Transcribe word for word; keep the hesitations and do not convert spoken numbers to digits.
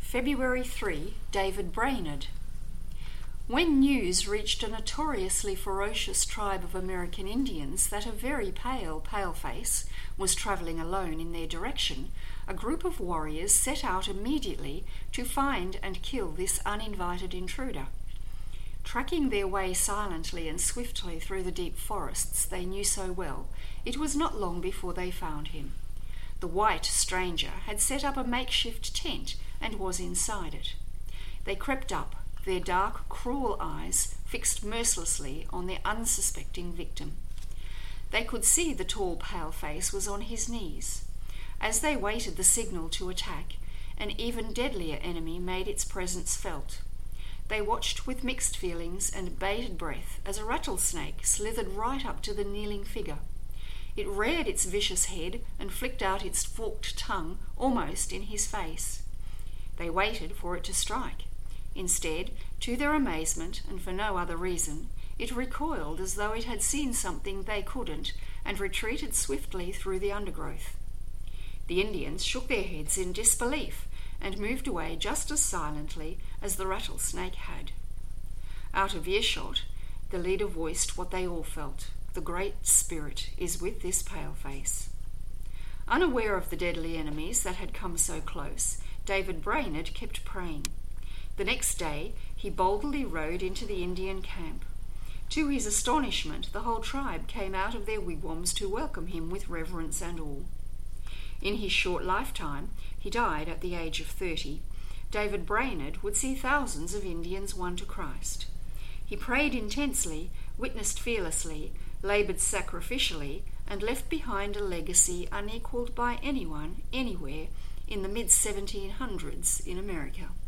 February third, David Brainerd. When news reached a notoriously ferocious tribe of American Indians that a very pale paleface was travelling alone in their direction, a group of warriors set out immediately to find and kill this uninvited intruder. Tracking their way silently and swiftly through the deep forests they knew so well, it was not long before they found him. The white stranger had set up a makeshift tent and was inside it. They crept up, their dark, cruel eyes fixed mercilessly on their unsuspecting victim. They could see the tall paleface was on his knees. As they waited the signal to attack, an even deadlier enemy made its presence felt. They watched with mixed feelings and bated breath as a rattlesnake slithered right up to the kneeling figure. It reared its vicious head and flicked out its forked tongue almost in his face. They waited for it to strike. Instead, to their amazement, and for no other reason, it recoiled as though it had seen something they couldn't and retreated swiftly through the undergrowth. The Indians shook their heads in disbelief and moved away just as silently as the rattlesnake had. Out of earshot, the leader voiced what they all felt. The Great Spirit is with this paleface. Unaware of the deadly enemies that had come so close, David Brainerd kept praying. The next day, he boldly rode into the Indian camp. To his astonishment, the whole tribe came out of their wigwams to welcome him with reverence and awe. In his short lifetime, he died at the age of thirty, David Brainerd would see thousands of Indians won to Christ. He prayed intensely, witnessed fearlessly, laboured sacrificially, and left behind a legacy unequalled by anyone, anywhere, in the mid seventeen hundreds in America.